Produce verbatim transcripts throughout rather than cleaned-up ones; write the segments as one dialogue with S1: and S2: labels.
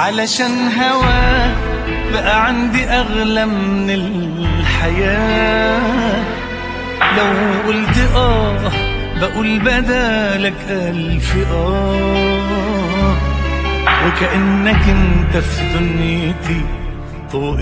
S1: علشان هواك بقى عندي أغلى من الحياة. لو قلت آه بقول بدالك ألف آه، وكأنك انت في دنيتي طوق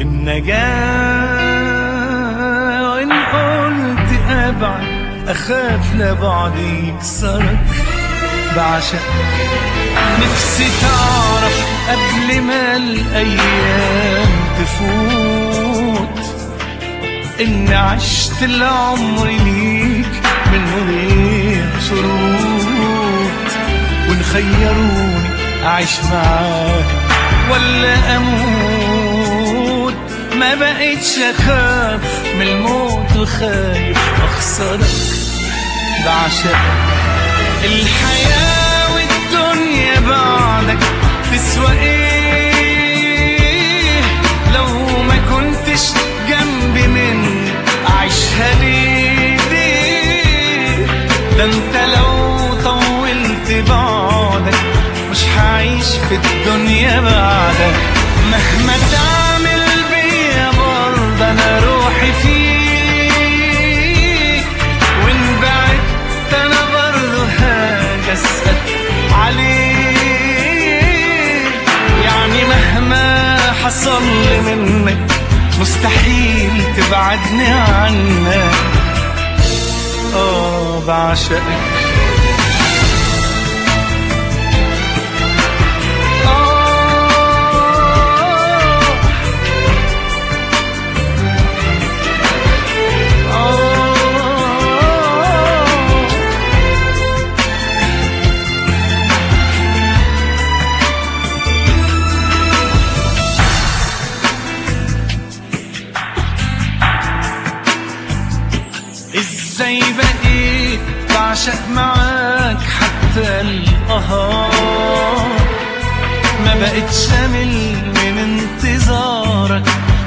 S1: النجاة. وإن قلت أبعد أخاف لبعدي يكسرك، بعشقك نفسي تعرف قبل ما الأيام تفوت إن عشت العمر ليك من غير شروط. وإن خيروني أعيش معاك ولا أموت، ما بقيتش أخاف من الموت وخايف أخسرك، بعشقك. الحياة والدنيا بعدك تسوى ايه لو ما كنتش جنبي مني أعيشها ليه ليه؟ ده انت لو طولت بعدك مش هعيش في الدنيا بعدك. مهما تعمل بيا برضه انا روحي فيك، وان بعدت انا برضه هاجي اسأل عليك. يعني مهما حصل لي منك مستحيل تبعدني عنك، اه بعشقك. ازاي بقيت بعشق معاك حتى القهار، ما بقتش امل من انتظارك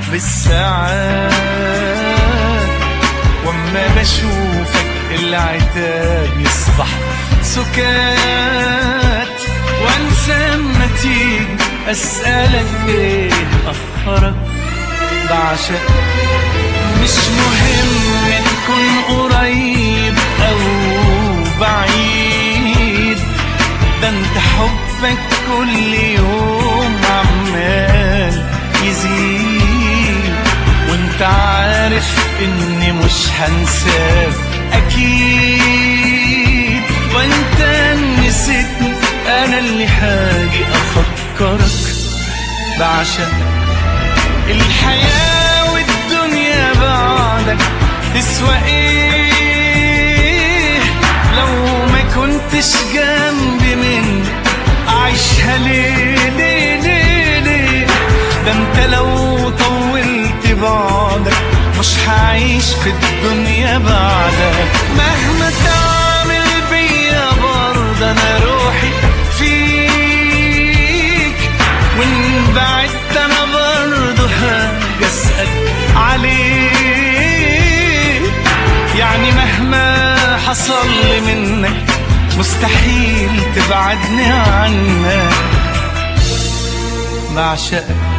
S1: بالساعات. واما بشوفك العتاب يصبح سكات، وانسى اما تيجي اسألك ايه اخرك، بعشقك. مش مهم تكون قريب أو بعيد، ده انت حبك كل يوم عمال يزيد. وانت عارف اني مش هنساك اكيد، وانت نسيتني انا اللي هاجي افكرك، بعشقك. الحياة والدنيا بعدك تسوى ايه لو ما كنتش جنبي مني أعيشها ليه ليه ليه ليه؟ ده انت لو طولت بعدك مش هعيش في الدنيا بعدك. مهما تعمل بيا برضه انا روحي فيك، وان بعدت انا برضه هاجي اسأل عليك. يعني مهما حصل لي منك مستحيل تبعدني عنك، بعشقك.